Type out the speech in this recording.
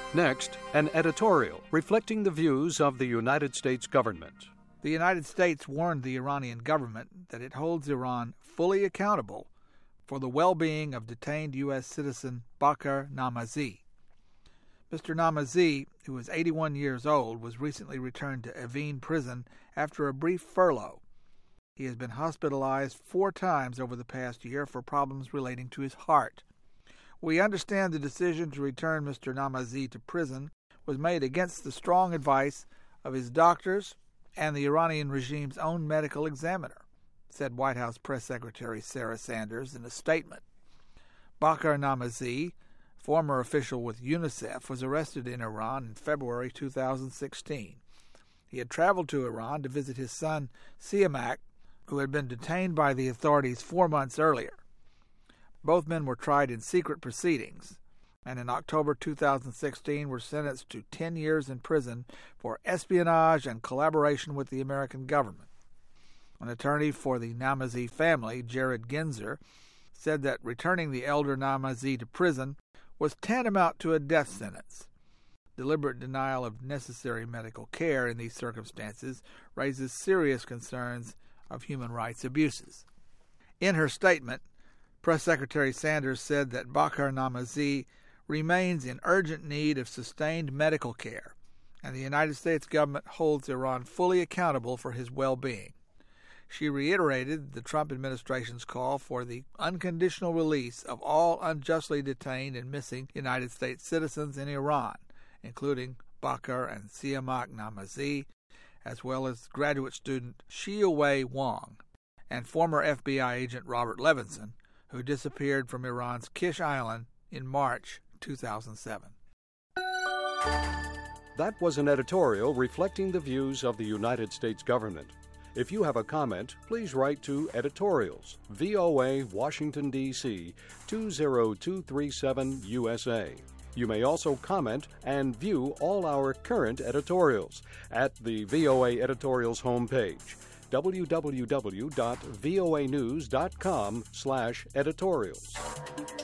Next, an editorial reflecting the views of the United States government. The United States warned the Iranian government that it holds Iran fully accountable for the well-being of detained U.S. citizen Baquer Namazi. Mr. Namazi, who is 81 years old, was recently returned to Evin prison after a brief furlough. He has been hospitalized 4 times over the past year for problems relating to his heart. We understand the decision to return Mr. Namazi to prison was made against the strong advice of his doctors and the Iranian regime's own medical examiner, said White House Press Secretary Sarah Sanders in a statement. Baquer Namazi, former official with UNICEF, was arrested in Iran in February 2016. He had traveled to Iran to visit his son Siamak, who had been detained by the authorities 4 months earlier. Both men were tried in secret proceedings, and in October 2016 were sentenced to 10 years in prison for espionage and collaboration with the American government. An attorney for the Namazi family, Jared Ginzer, said that returning the elder Namazi to prison was tantamount to a death sentence. Deliberate denial of necessary medical care in these circumstances raises serious concerns of human rights abuses. In her statement, Press Secretary Sanders said that Baquer Namazi remains in urgent need of sustained medical care, and the United States government holds Iran fully accountable for his well-being. She reiterated the Trump administration's call for the unconditional release of all unjustly detained and missing United States citizens in Iran, including Baquer and Siamak Namazi, as well as graduate student Xiaowei Wang and former FBI agent Robert Levinson, who disappeared from Iran's Kish Island in March 2007. That was an editorial reflecting the views of the United States government. If you have a comment, please write to Editorials, VOA, Washington, D.C., 20237 USA. You may also comment and view all our current editorials at the VOA Editorials homepage, www.voanews.com/editorials.